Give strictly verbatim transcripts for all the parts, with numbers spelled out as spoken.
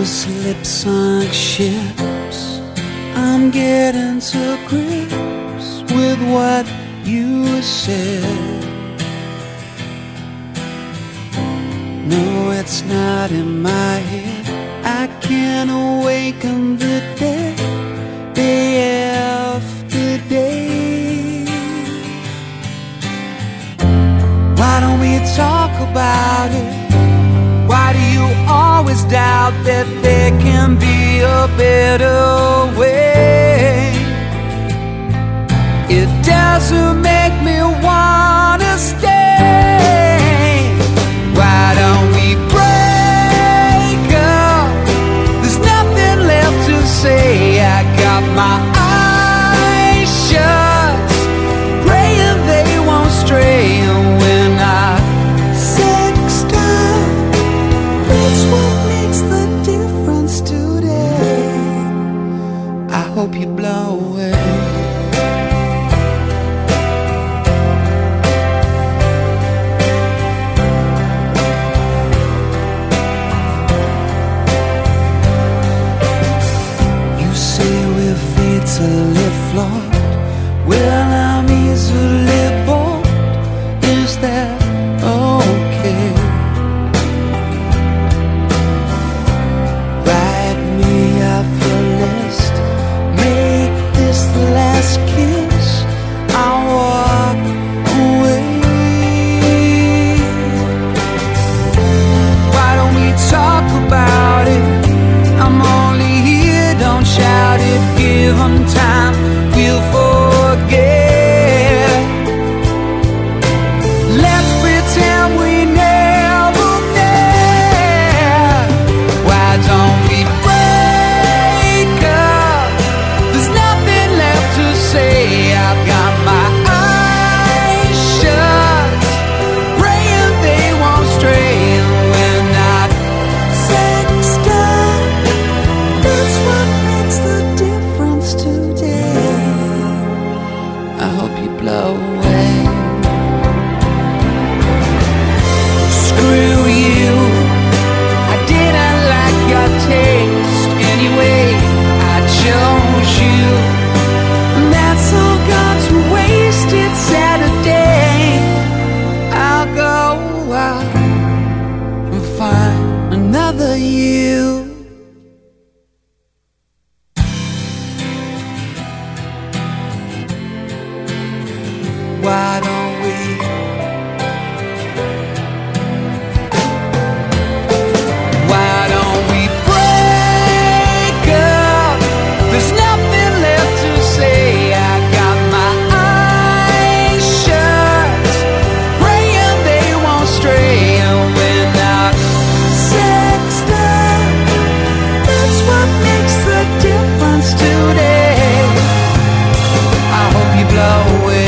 lips sunk ships. I'm getting to grips with what you said. No, it's not in my head. I can't awaken the dead day after day. Why don't we talk about it? Why do you always doubt that there can be a better way? It doesn't make me wanna stay. Why don't we break up? There's nothing left to say. I got my eyes shut, praying they won't stray. And when I sext up, that's what makes the difference today. I hope you blow away. Easily flawed, well, I'm easily bored. Is that okay? Write me off your list, make this the last kiss. I'll walk away. Why don't we talk about it? I'm only here, don't shout it. Give them time, we'll forget. Let's pretend we never met. Why don't we break up? There's nothing left to say. I've got my eyes shut, praying they won't stray. And when I sext up, that's what makes the difference today. I hope you blow away. Screw you, I didn't like your taste anyway. I chose you, and that's all gone to waste. It's Saturday. I'll go out and find another you. Why don't we? Why don't we break up? There's nothing left to say. I got my eyes shut, praying they won't stray. And when I sext up, that's what makes the difference today. I hope you blow away.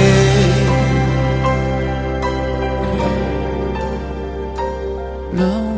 No.